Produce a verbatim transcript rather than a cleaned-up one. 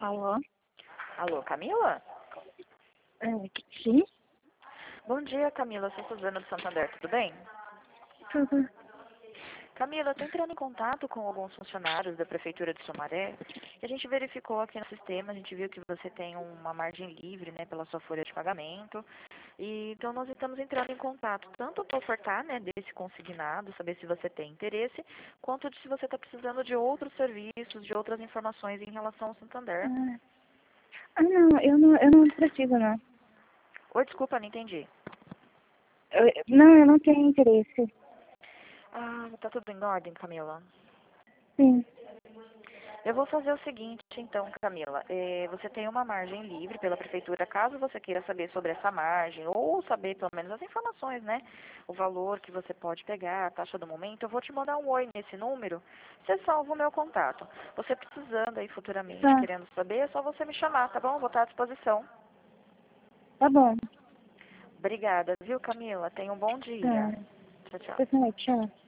Alô? Alô, Camila? É, sim? Bom dia, Camila. Eu sou Suzana do Santander, tudo bem? Tudo. Camila, eu estou entrando em contato com alguns funcionários da Prefeitura de Sumaré e a gente verificou aqui no sistema, a gente viu que você tem uma margem livre, né, pela sua folha de pagamento. E, então nós estamos entrando em contato tanto para ofertar, né, desse consignado, saber se você tem interesse, quanto de se você está precisando de outros serviços, de outras informações em relação ao Santander. Ah, ah, não, eu não, eu não preciso, não. Oi, desculpa, não entendi. Eu, não, eu não tenho interesse. Ah, tá tudo em ordem, Camila? Sim, Eu vou fazer o seguinte, então, Camila. Eh, você tem uma margem livre pela prefeitura, caso você queira saber sobre essa margem, ou saber pelo menos as informações, né? O valor que você pode pegar, a taxa do momento, eu vou te mandar um oi nesse número. Você salva o meu contato. Você precisando aí futuramente, tá, querendo saber, é só você me chamar, tá bom? Vou estar à disposição. tá bom. Obrigada, viu, Camila? Tenha um bom dia. Tá, Tchau, tchau. tá, tchau.